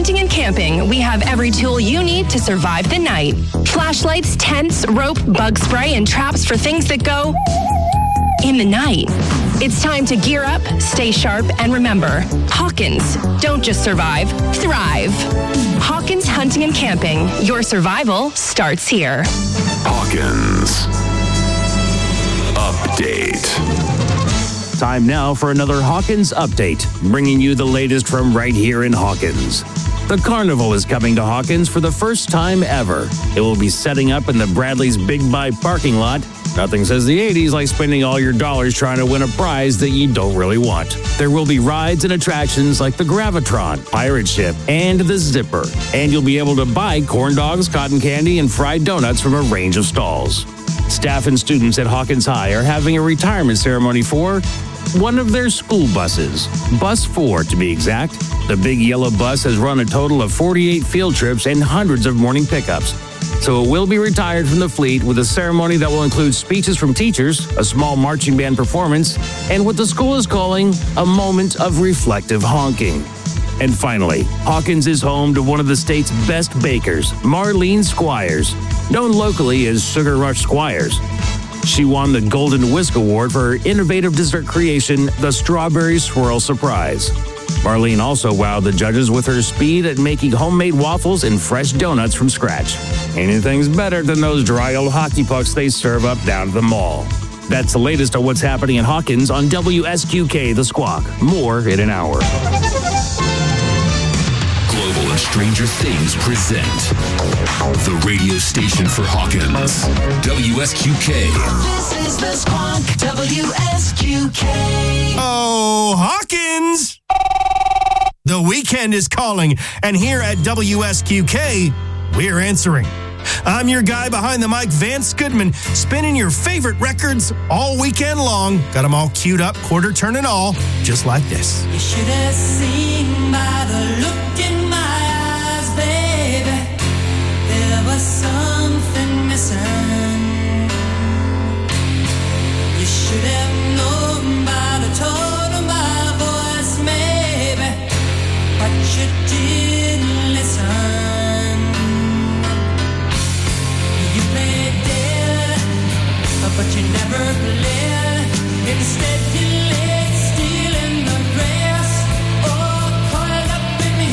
Hunting and Camping, we have every tool you need to survive the night. Flashlights, tents, rope, bug spray, and traps for things that go in the night. It's time to gear up, stay sharp, and remember, Hawkins, don't just survive, thrive. Hawkins Hunting and Camping, your survival starts here. Hawkins Update. Time now for another Hawkins Update, bringing you the latest from right here in Hawkins. The Carnival is coming to Hawkins for the first time ever. It will be setting up in the Bradley's Big Buy parking lot. Nothing says the 80s like spending all your dollars trying to win a prize that you don't really want. There will be rides and attractions like the Gravitron, Pirate Ship, and the Zipper. And you'll be able to buy corn dogs, cotton candy, and fried donuts from a range of stalls. Staff and students at Hawkins High are having a retirement ceremony for one of their school buses. Bus 4, to be exact. The big yellow bus has run a total of 48 field trips and hundreds of morning pickups. So it will be retired from the fleet with a ceremony that will include speeches from teachers, a small marching band performance, and what the school is calling a moment of reflective honking. And finally, Hawkins is home to one of the state's best bakers, Marlene Squires, known locally as Sugar Rush Squires. She won the Golden Whisk Award for her innovative dessert creation, the Strawberry Swirl Surprise. Marlene also wowed the judges with her speed at making homemade waffles and fresh donuts from scratch. Anything's better than those dry old hockey pucks they serve up down at the mall. That's the latest on what's happening in Hawkins on WSQK The Squawk. More in an hour. Global and Stranger Things present the radio station for Hawkins, WSQK. This is The Squawk, WSQK. Oh, Hawkins! The weekend is calling, and here at WSQK, we're answering. I'm your guy behind the mic, Vance Goodman, spinning your favorite records all weekend long. Got them all queued up, quarter turn and all, just like this. You should have seen by the look in my eyes, baby. There was something missing. You should have known by the tone of my voice, maybe. But you didn't listen. You played dead, but you never played. Instead you laid still in the grass. Oh, coiled up in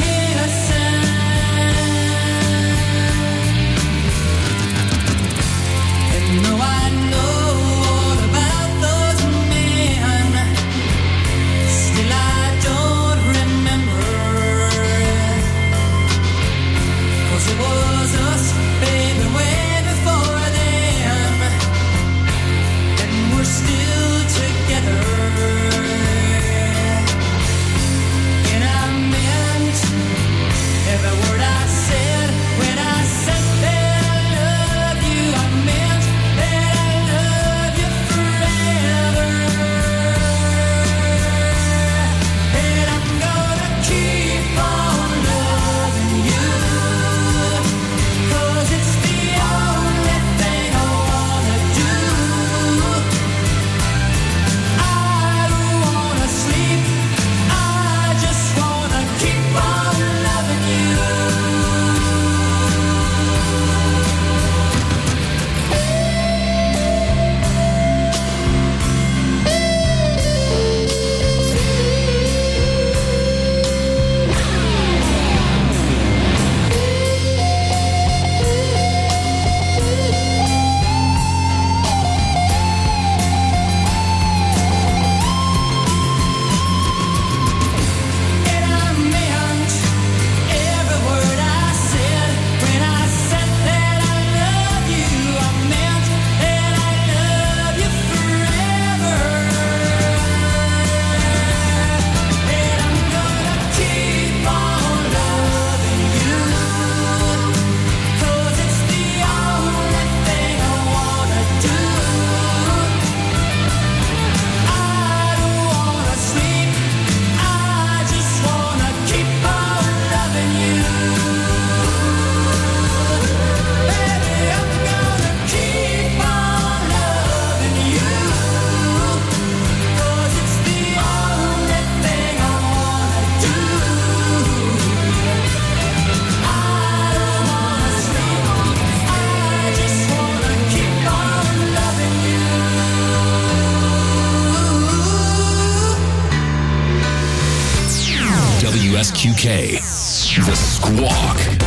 WSQK. The Squawk.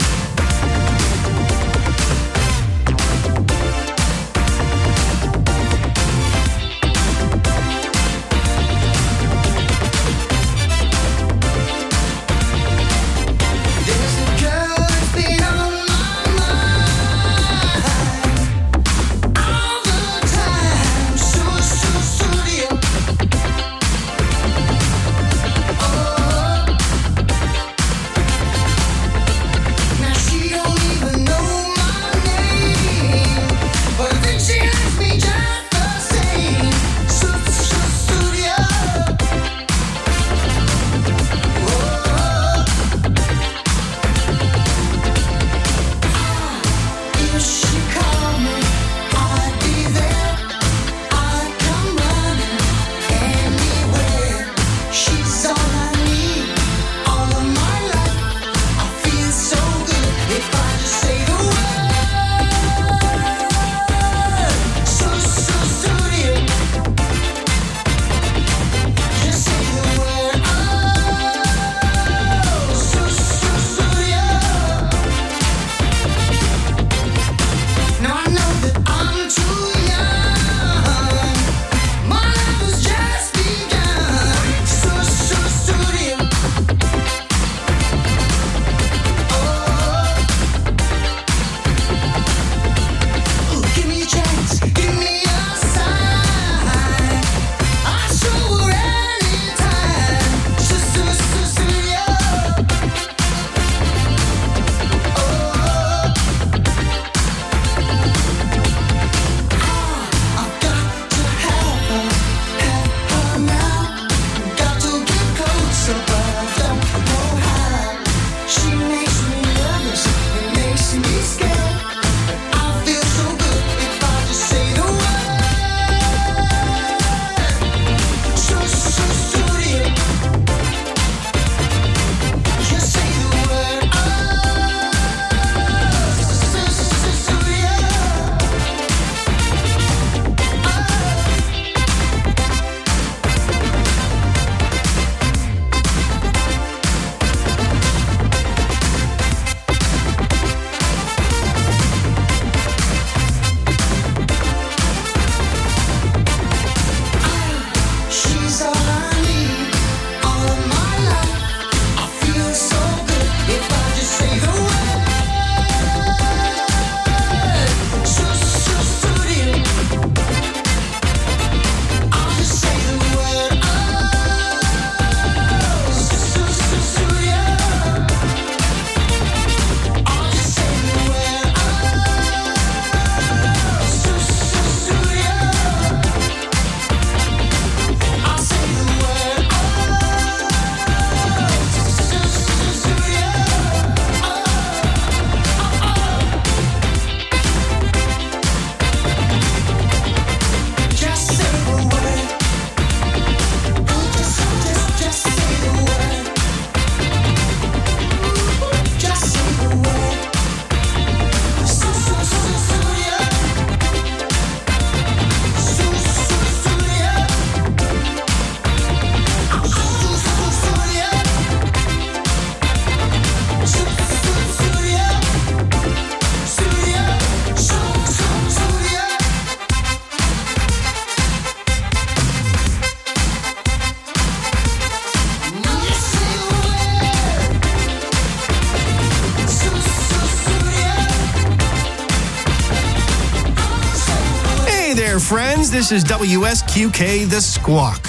Friends, this is WSQK The Squawk.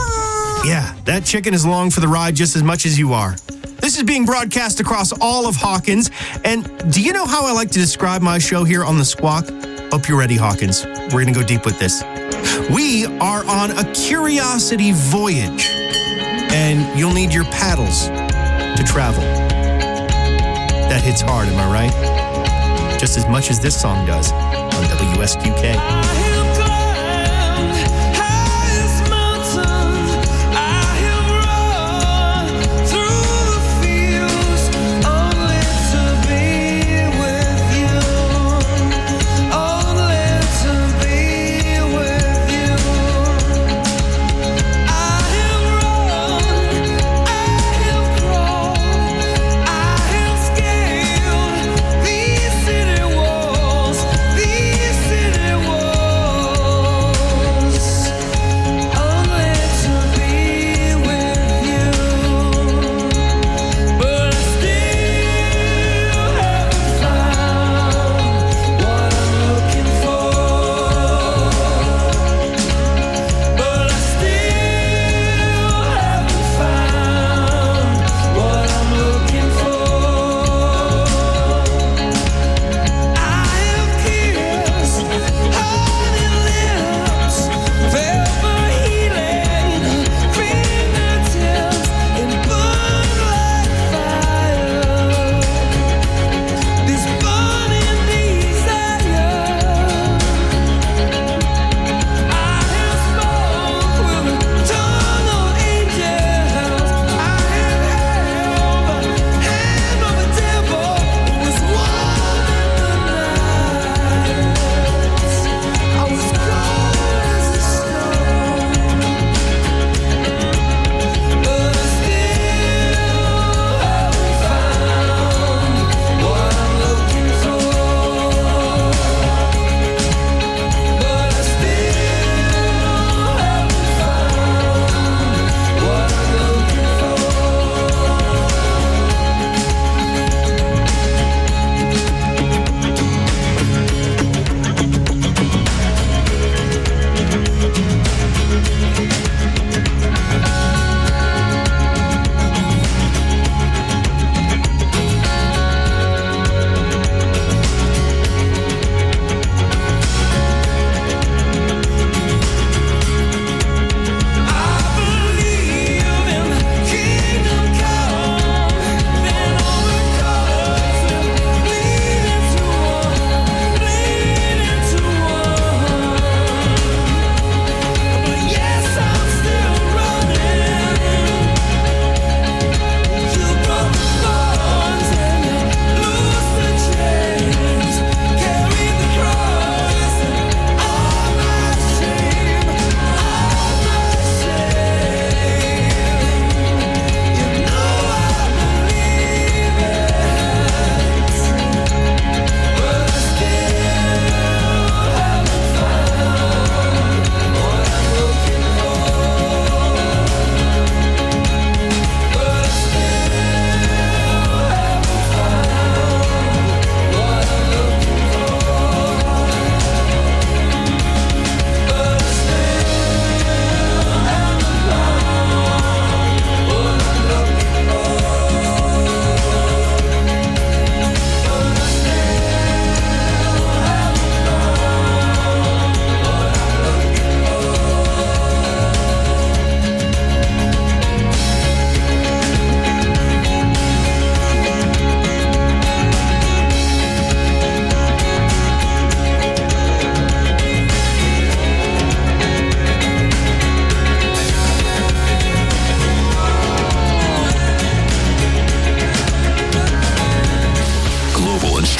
Yeah, that chicken is along for the ride just as much as you are. This is being broadcast across all of Hawkins. And do you know how I like to describe my show here on The Squawk? Hope you're ready, Hawkins. We're going to go deep with this. We are on a curiosity voyage, and you'll need your paddles to travel. That hits hard, am I right? Just as much as this song does on WSQK. Crawl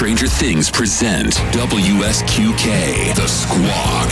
Stranger Things present WSQK, The Squawk.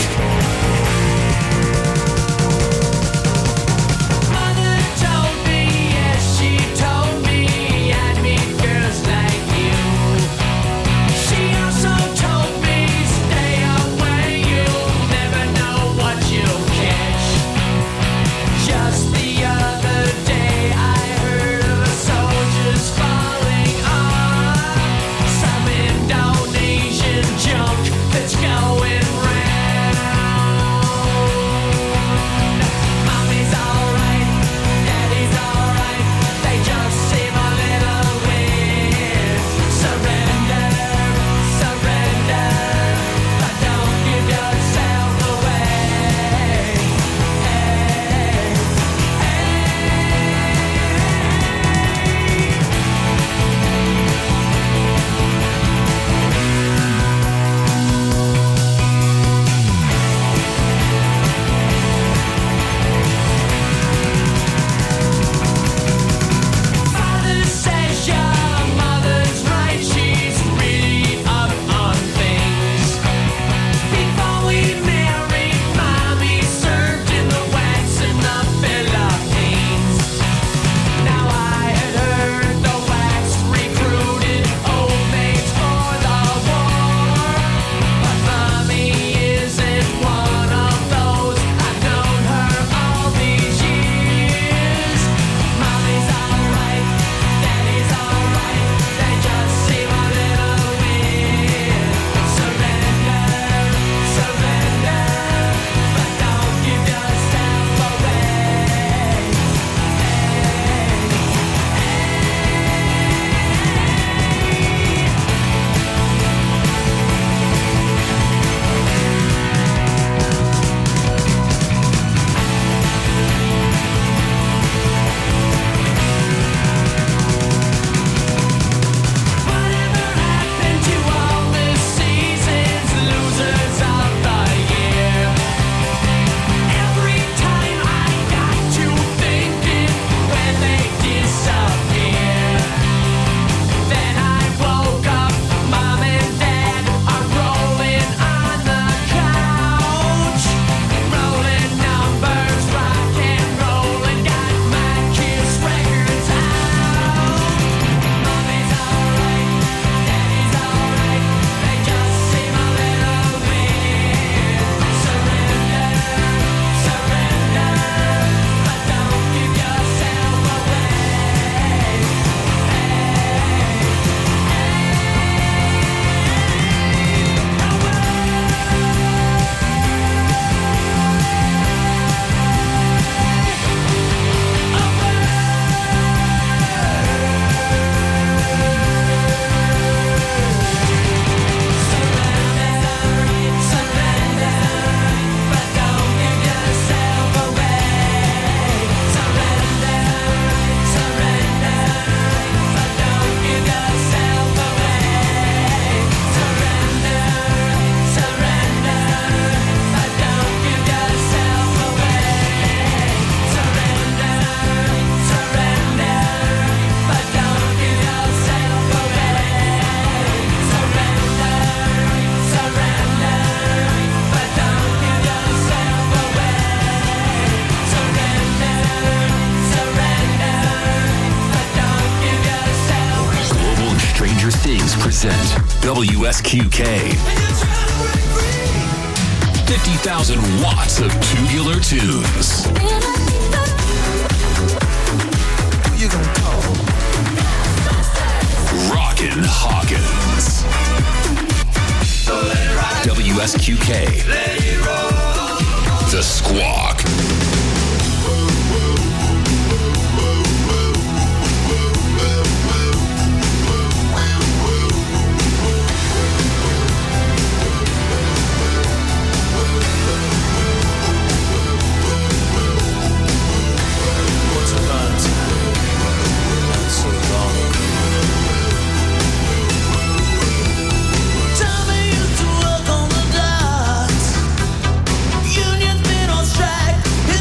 present WSQK. 50,000 watts of tubular tunes. Who you gonna call? Rockin' Hawkins. WSQK. The Squawk. Unions been on strike.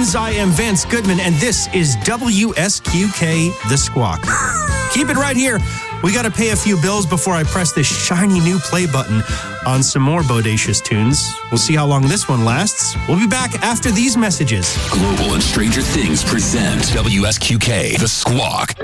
Hawkins. I am Vance Goodman, and this is WSQK The Squawk. Keep it right here. We got to pay a few bills before I press this shiny new play button on some more bodacious tunes. We'll see how long this one lasts. We'll be back after these messages. Global and Stranger Things present WSQK The Squawk.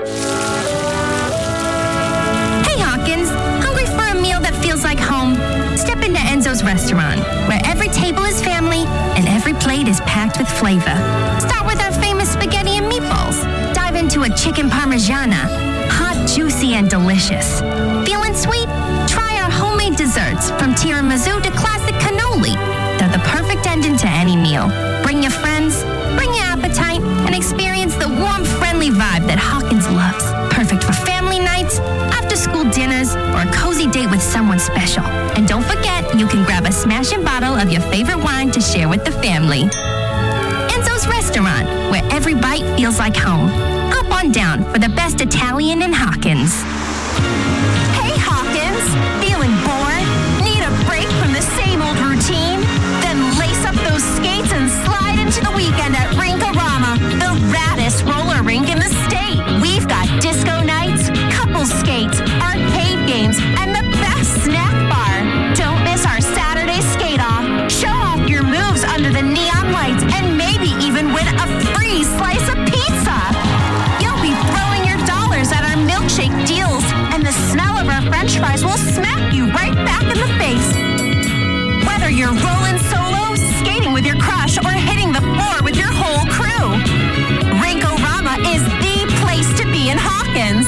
Hey Hawkins, hungry for a meal that feels like home? Step into Enzo's restaurant, where every table is family and every plate is packed with flavor. Start with our famous spaghetti and meatballs. Dive into a chicken parmigiana, hot, juicy, and delicious. Feeling sweet? Try our homemade desserts, from tiramisu to classic cannoli. They're the perfect ending to any meal. Bring your friends, bring your appetite, and experience the warm, friendly vibe that Hawkins loves. Perfect for family nights, after-school dinners, or a cozy date with someone special. And don't forget, you can grab a smashing bottle of your favorite wine to share with the family. Enzo's Restaurant, where every bite feels like home. Hop on down for the best Italian in Hawkins. Hey Hawkins, feeling bored? Need a break from the same old routine? Then lace up those skates and slide into the weekend at Rink-A-Rama, the raddest roller rink in the state. We've got disco nights, couple skates, arcade games, and the best snack bar. Don't miss our Saturday skate-off. Show off your moves under the neon lights and maybe even win a free slice of pizza. You'll be throwing your dollars at our milkshake deals, and the smell of our french fries will smack you right back in the face. Whether you're rolling solo, skating with your crush, or hitting the floor with your whole crew, Rink-A-Rama is the place to be in Hawkins.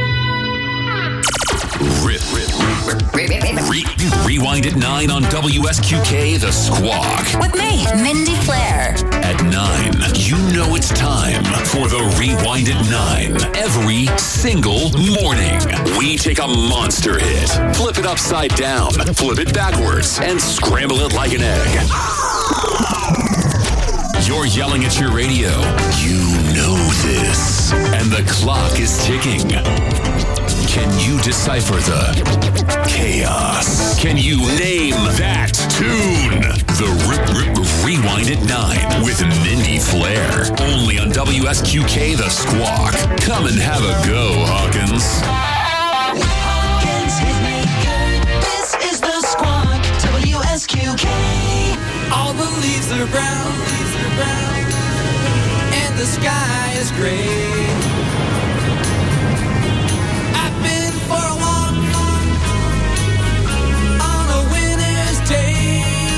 Rewind at 9 on WSQK The Squawk. With me, Mindy Flair. At 9, you know it's time for the Rewind at 9. Every single morning, we take a monster hit, flip it upside down, flip it backwards, and scramble it like an egg. You're yelling at your radio. You know this. And the clock is ticking. Can you decipher the chaos? Can you name that tune? The Rewind at 9 with Mindy Flair. Only on WSQK The Squawk. Come and have a go, Hawkins. Hawkins hit me good. This is the Squawk. WSQK. All the leaves are brown, and the sky is gray. I've been for a walk on a winter's day.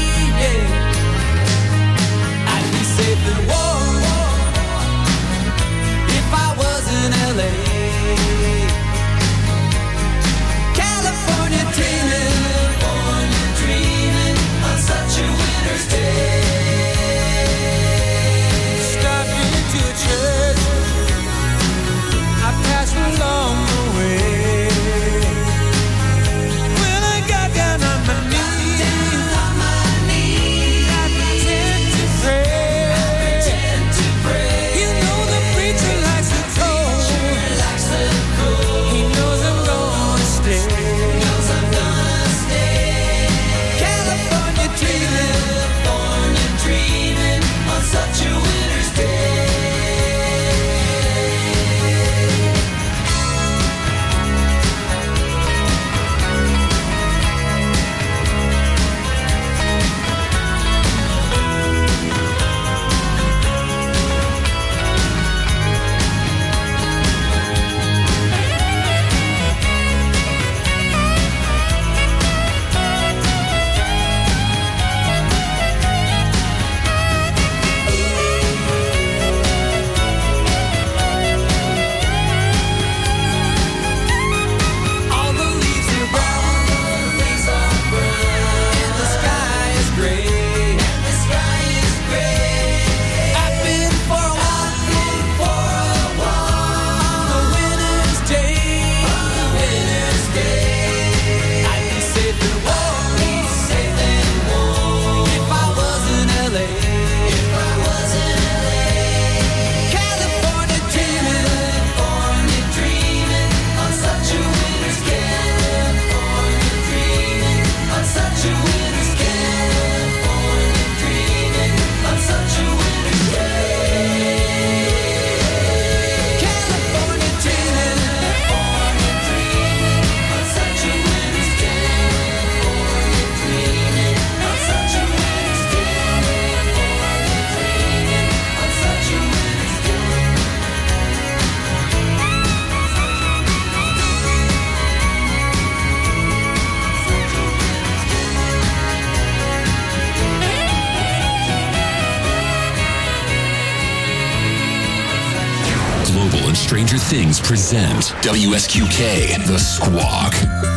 I'd be safe and warm if I was in LA. California dreaming on such a winter's day. Start into a church Global and Stranger Things present WSQK, The Squawk.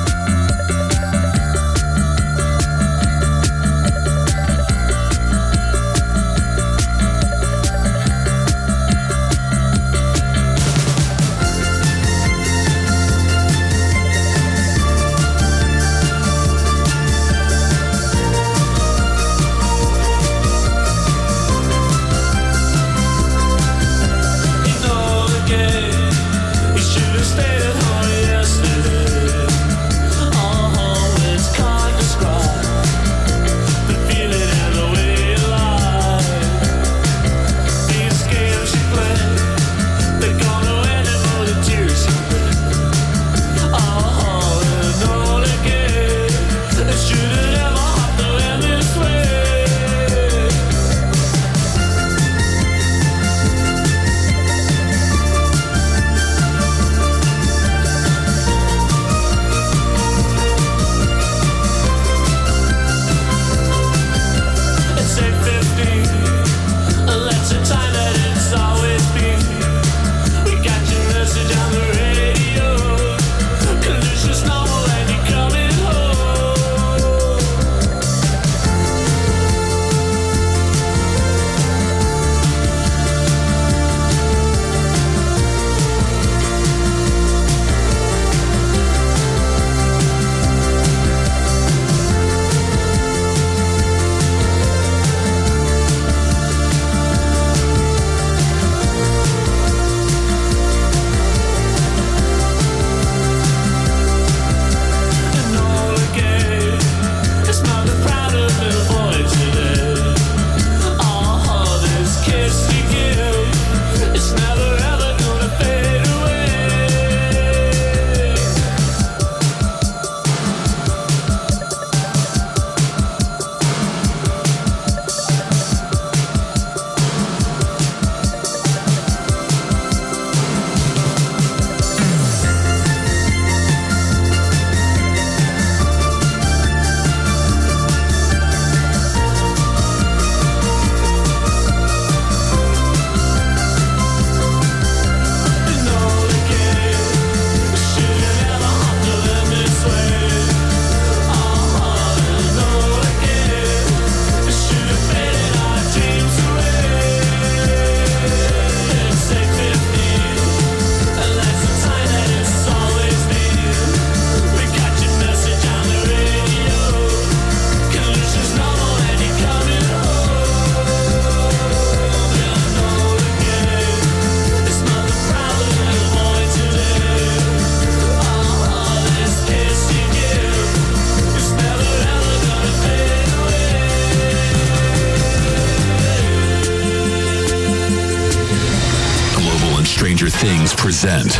Stranger Things present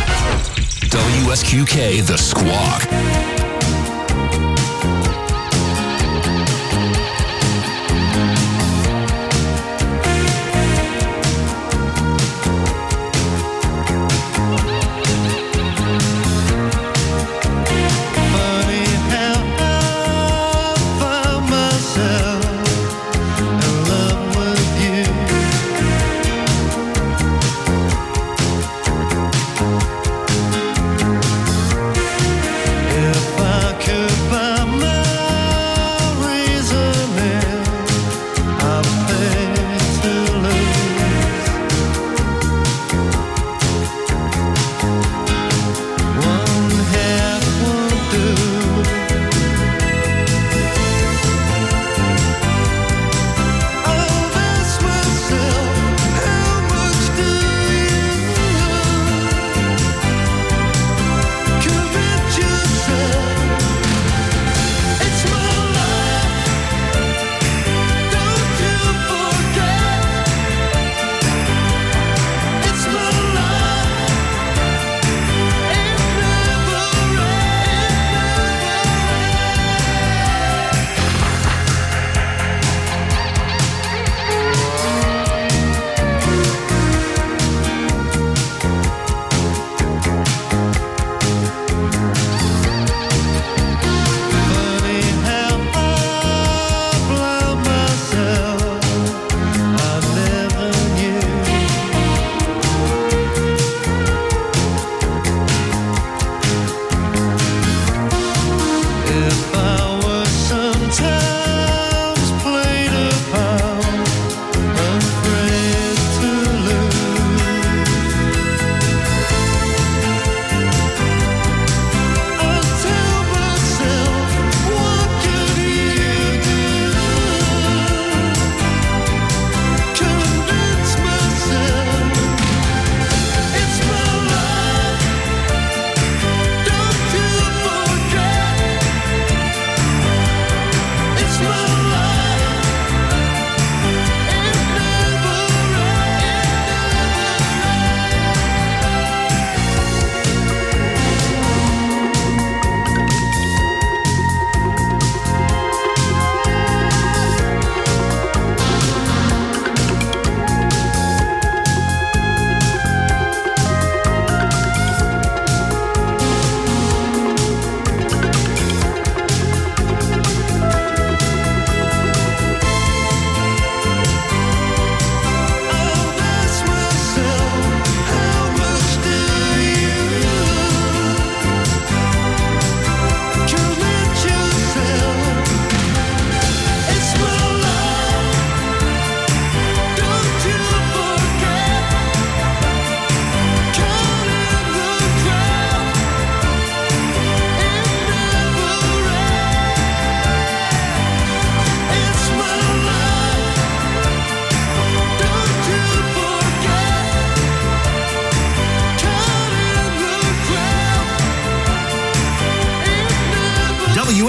WSQK The Squawk. If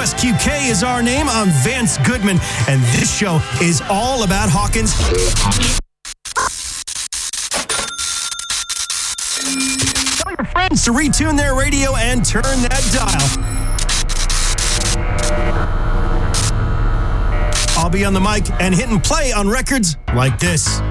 WSQK is our name. I'm Vance Goodman, and this show is all about Hawkins. Tell your friends to retune their radio and turn that dial. I'll be on the mic and hitting play on records like this.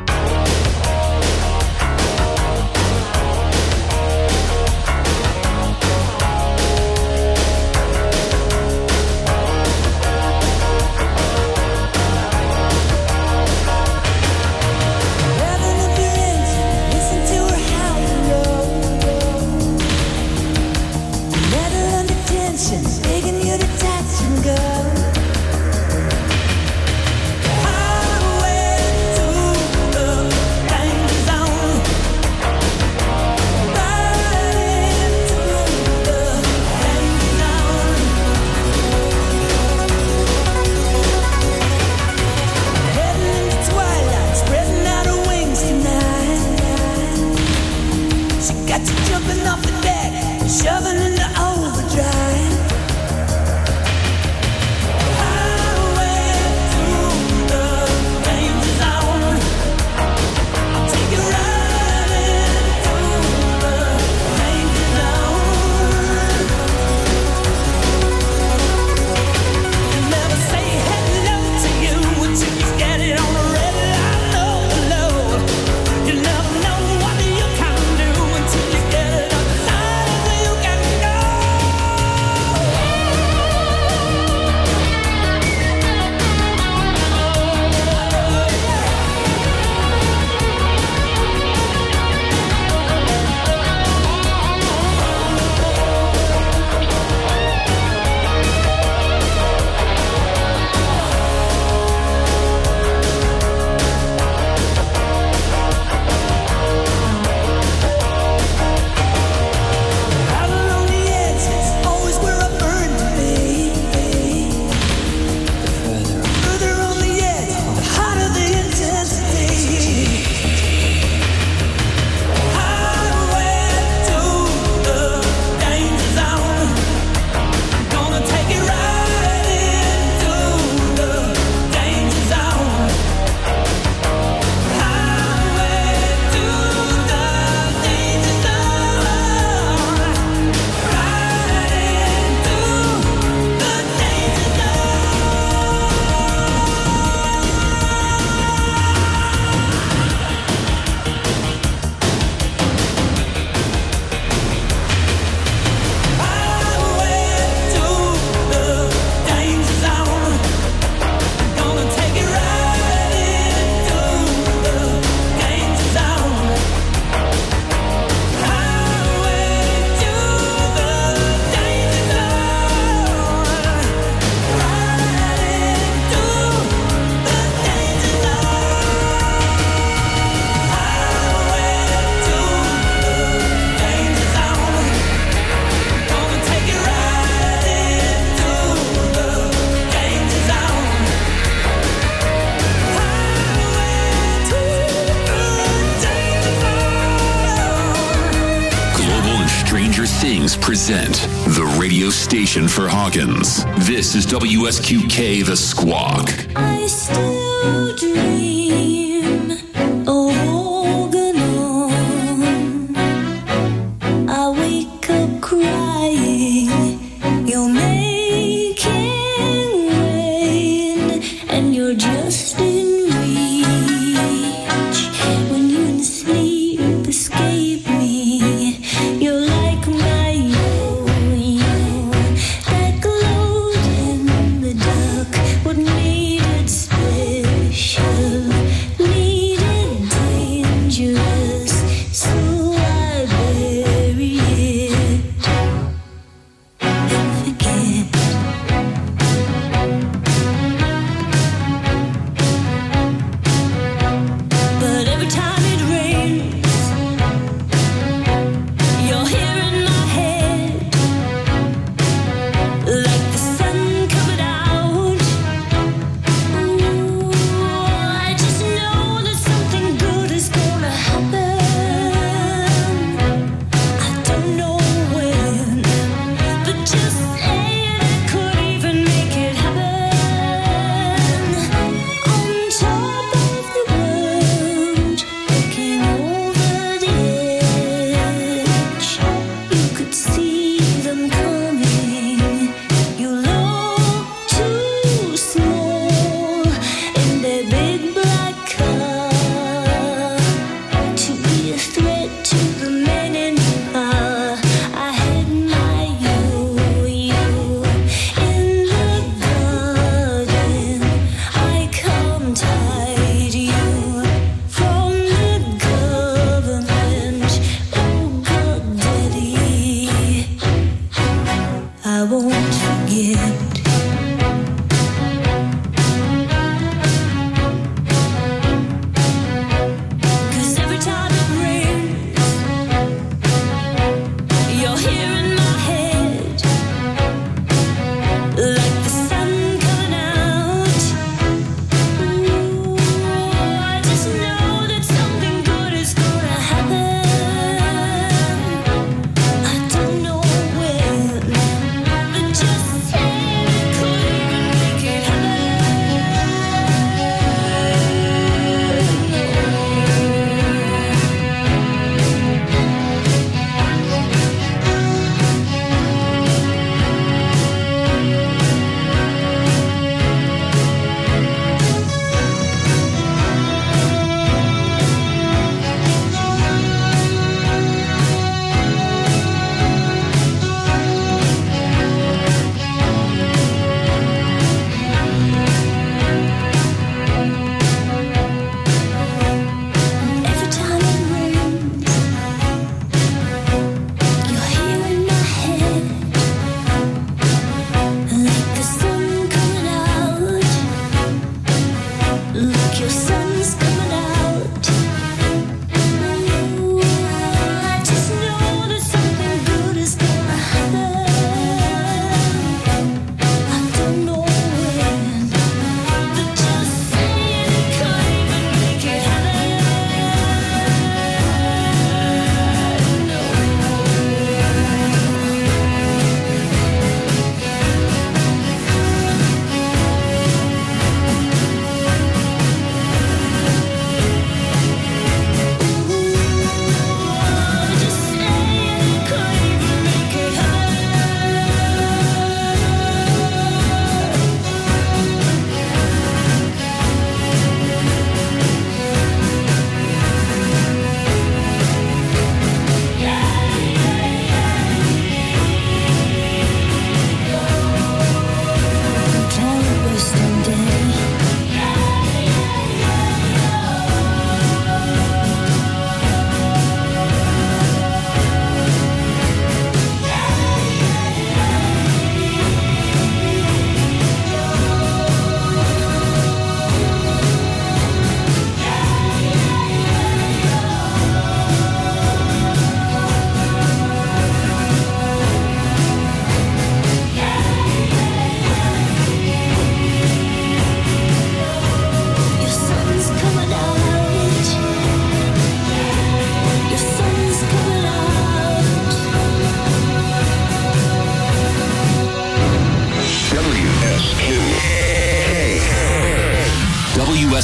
Present the radio station for Hawkins. This is WSQK The Squawk. I still dream of Organon. I wake up crying. You're making rain, and you're just in reach. When you in sleep escape me, you're like my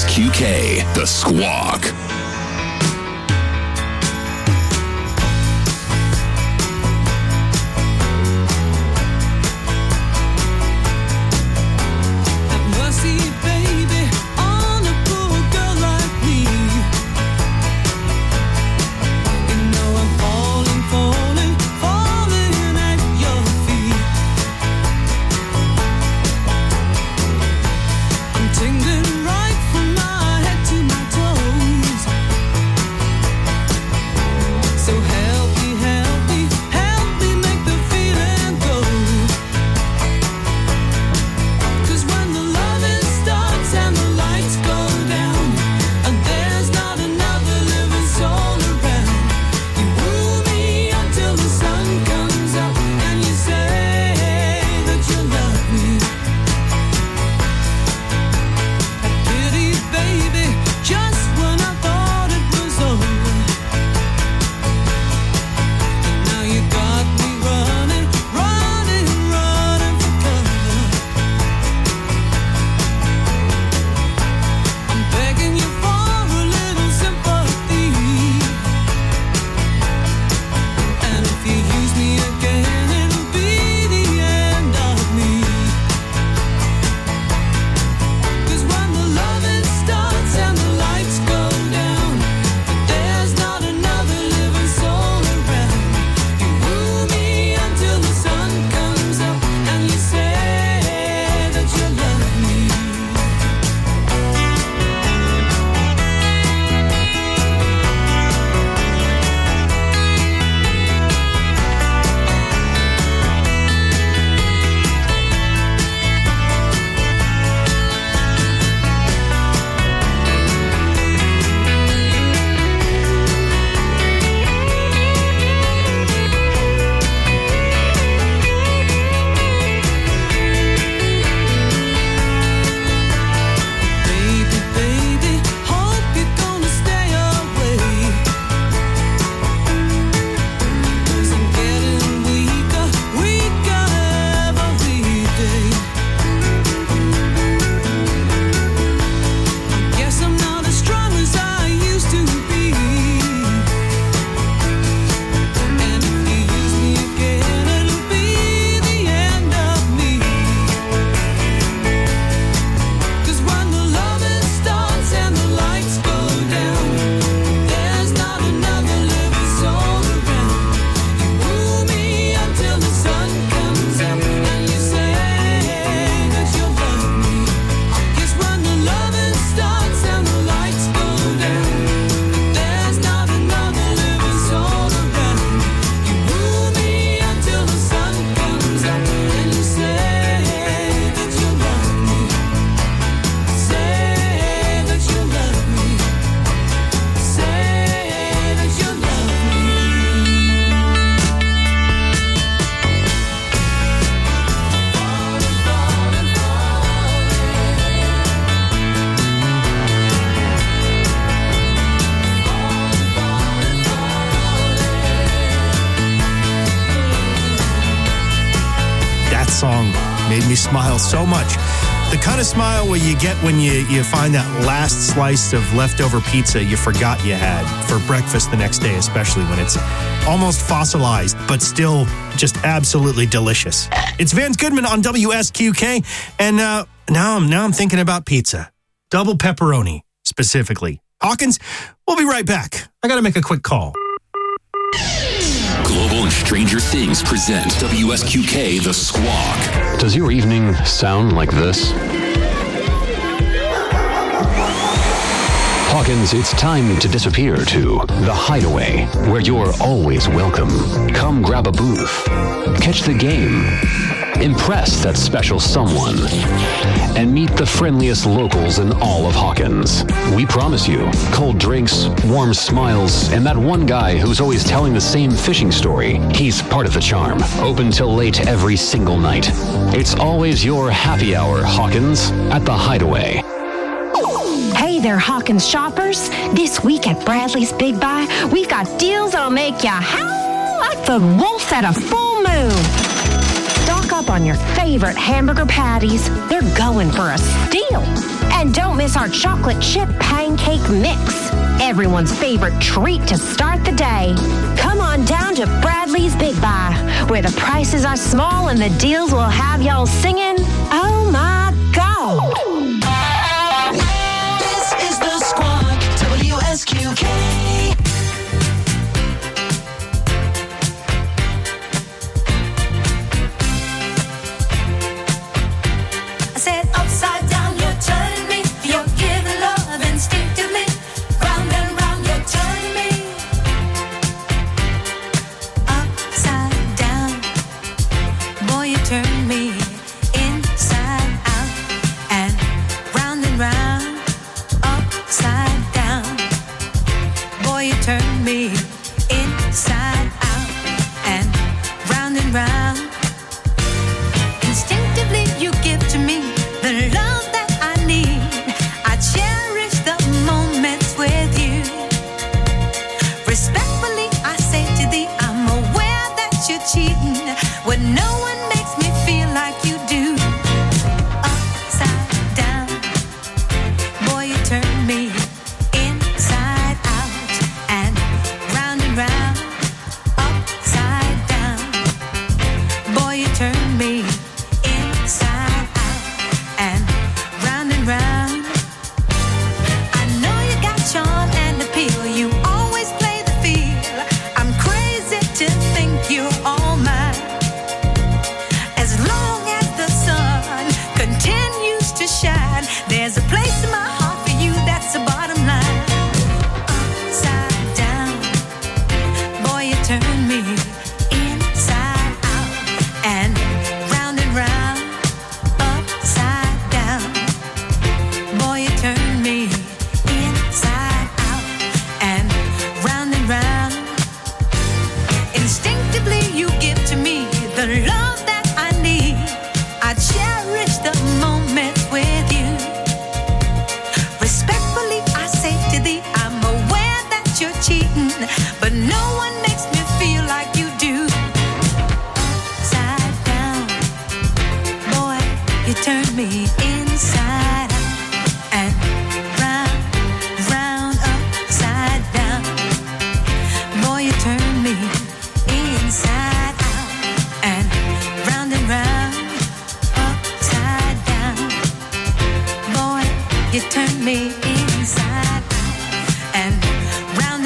WSQK, The Squawk. Song made me smile so much. The kind of smile where you get when you find that last slice of leftover pizza you forgot you had for breakfast the next day, especially when it's almost fossilized, but still just absolutely delicious. It's Vance Goodman on WSQK, and now I'm thinking about pizza. Double pepperoni, specifically. Hawkins, we'll be right back. I got to make a quick call. Global and Stranger Things present WSQK The Squawk. Does your evening sound like this? Hawkins, it's time to disappear to The Hideaway, where you're always welcome. Come grab a booth, catch the game, impress that special someone, and meet the friendliest locals in all of Hawkins. We promise you cold drinks, warm smiles, and that one guy who's always telling the same fishing story. He's part of the charm. Open till late every single night. It's always your happy hour, Hawkins, at The Hideaway. Hey there, Hawkins shoppers. This week at Bradley's Big Buy, we've got deals that'll make you howl like the wolf at a full moon. Stock up up on your favorite hamburger patties. They're going for a steal. And don't miss our chocolate chip pancake mix, everyone's favorite treat to start the day. Come on down to Bradley's Big Buy, where the prices are small and the deals will have y'all singing, oh my God. This is the Squawk, WSQK. I said upside down, you're turning me. You're giving love instinctively. Round and round, you're turning me. Upside down, boy, you turn me inside out. And round, upside down, boy, you turn me inside out. And round, instinctively you give to me the love that I need. I cherish the moments with you. Respectfully, I say to thee, I'm aware that you're cheating when no one makes me feel like you do. Upside down, boy, you turn me inside out. And round, upside down, boy, you turn me inside out. And round, I know you got charm and appeal. You always play the field. I'm crazy to think you're all mine. As long as the sun continues to shine, there's a place in my heart for you. That's the bottom line. Upside down, boy, you turn me inside out. And round, upside down, boy, you turn me inside out. And round, instinctively you give to me the love that I need. I cherish the moments with you. Respectfully, I say to thee, I'm aware that you're cheating, but no one makes me feel like you do. Upside down, boy, you turn me inside out. And round, upside down, boy, you turn me inside out. And round, upside down, boy, you turn me inside out. And round,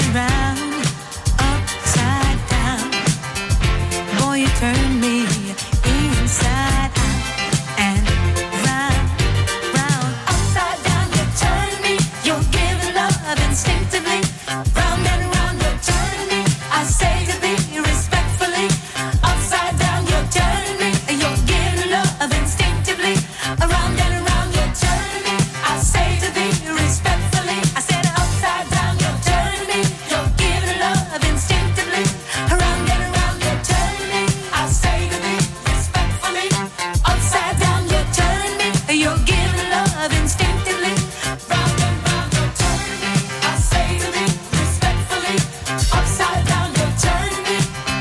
upside down, boy, you turn me inside out. And round, upside down, you turn me. You're giving love instinctively. Round and round, you're turning me. I say to thee respectfully. Upside down, you're turning me. You're giving love instinctively. Around and around, you're turning me. I say to thee respectfully. I said upside down, you're turning me. You're giving love instinctively. Around and around, you're turning me. I say to thee respectfully. Upside down, you're turning me. You're giving love instinctively. Round and round, you're turning me. I say to thee respectfully. Upside down, you're turning me.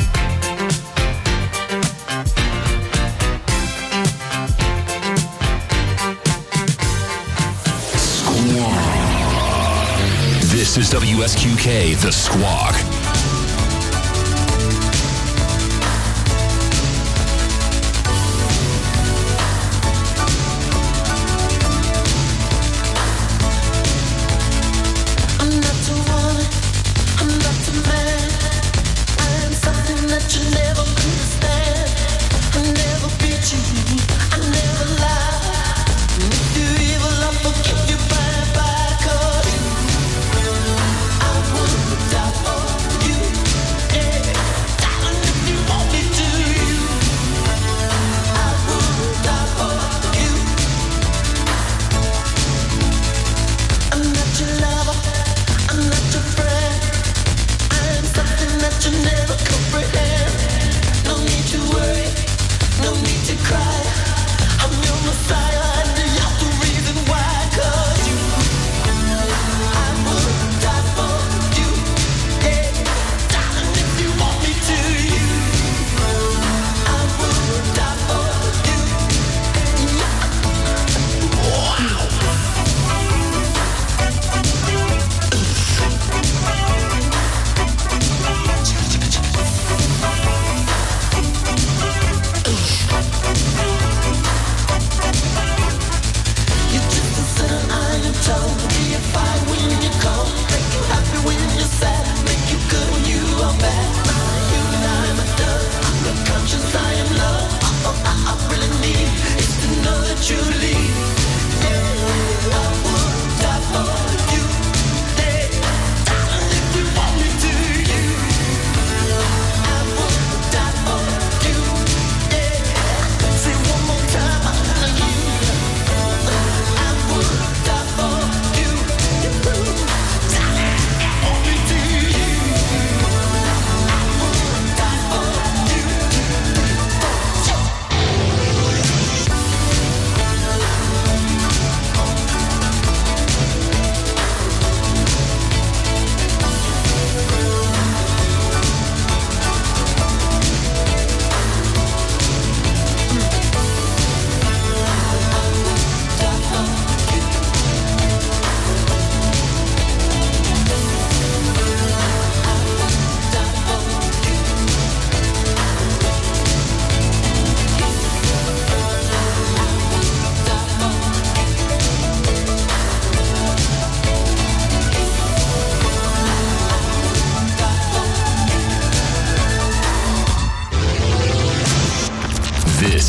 This is WSQK, The Squawk. I'm not the woman, I'm not the man. I am something that you never understand. I never beat you, I never lie. If you evil, I forgive you by. 'Cause I wouldn't die for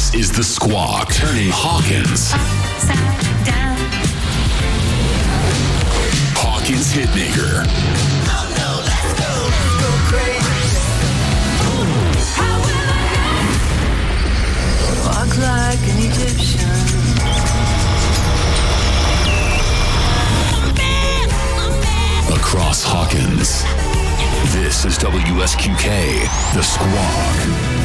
This is The Squawk, turning Hawkins. Upside down. Hawkins Hitmaker. Oh no, let's go crazy. How will I Walk like an Egyptian. Across Hawkins. This is WSQK, The Squawk.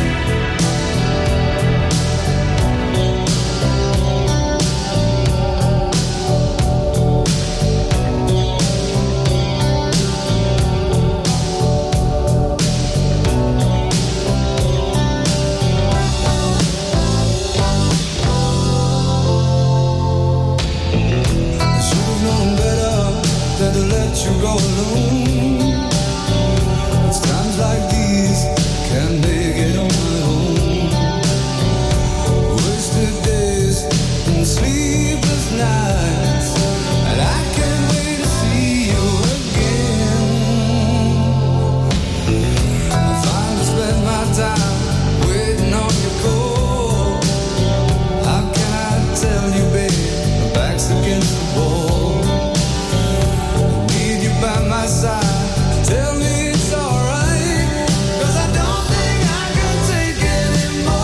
You go alone. It's times like these can't make it on my own. Wasted days and sleepless nights, and I can't wait to see you again. I finally spent my time waiting on your call. How can I tell you, babe, my back's against the wall. By my side, tell me it's alright, 'cause I don't think I can take anymore.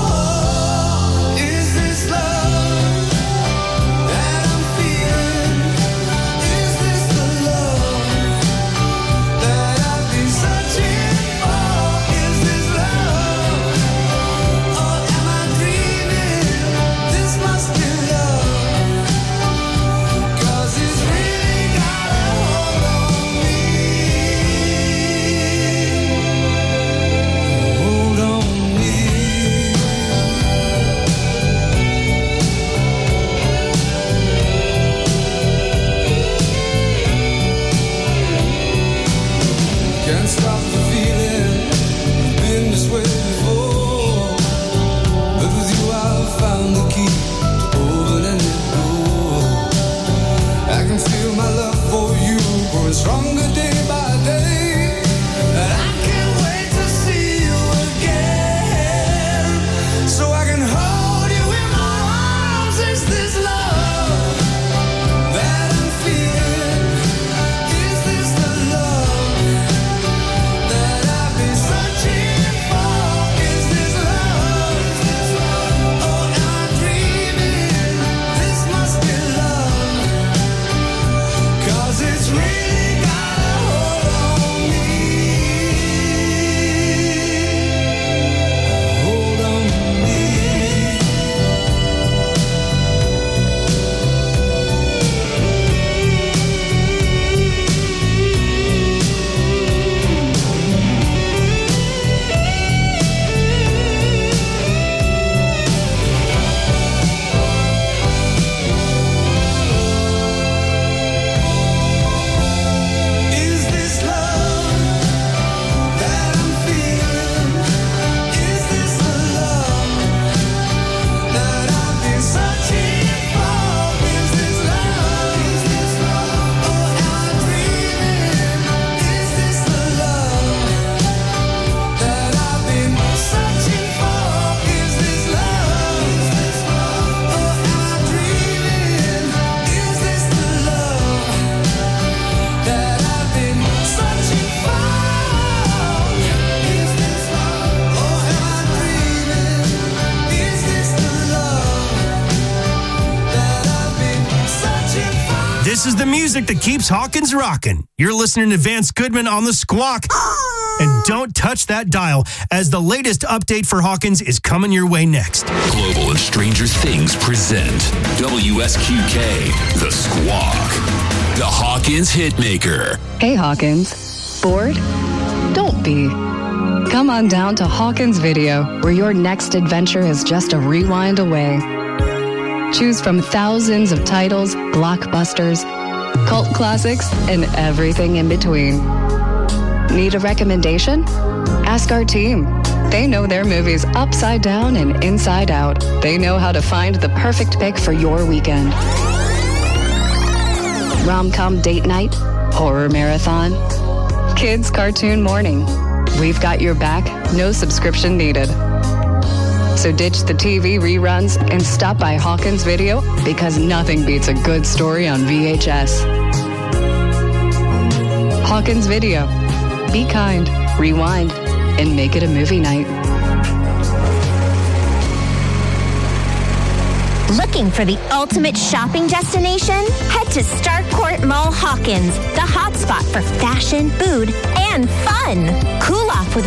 Is this love that I'm feeling? Is this the love that I've been searching for? Is this love, or am I dreaming? This must be love, 'cause it's really got a hold on me. Hold on me. Can't stop the feeling. I've been this way before, but with you I've found the key to open any door. I can feel my love for you growing stronger day by day, and I can't wait to see you again, so I can hold you in my arms. Is this love that I'm feeling? Is this the love that I've been searching for? Is this love, or am I dreaming? This must be love, 'cause it's really got a hold on me. Hold on me. Is this love that I'm feeling? Is this the love that I've been searching for? Is this love, or am I dreaming? Is this the love that I've been searching for? Is this love, or am I dreaming? Is this the love that I've been searching for? Is this love, or am I dreaming? Is this the love that I've been searching for? This is the music that keeps Hawkins rocking. You're listening to Vance Goodman on The Squawk. And don't touch that dial, as the latest update for Hawkins is coming your way next. Global and Stranger Things present WSQK, The Squawk. The Hawkins Hitmaker. Hey Hawkins, bored? Don't be. Come on down to Hawkins Video, where your next adventure is just a rewind away. Choose from thousands of titles, blockbusters, cult classics, and everything in between. Need a recommendation? Ask our team. They know their movies upside down and inside out. They know how to find the perfect pick for your weekend. Rom-com date night, horror marathon, kids cartoon morning. We've got your back, no subscription needed. So ditch the TV reruns and stop by Hawkins Video because nothing beats a good story on VHS. Hawkins Video. Be kind, rewind, and make it a movie night. Looking for the ultimate shopping destination? Head to Starcourt Mall Hawkins, the hotspot for fashion, food, and fun. Cool off with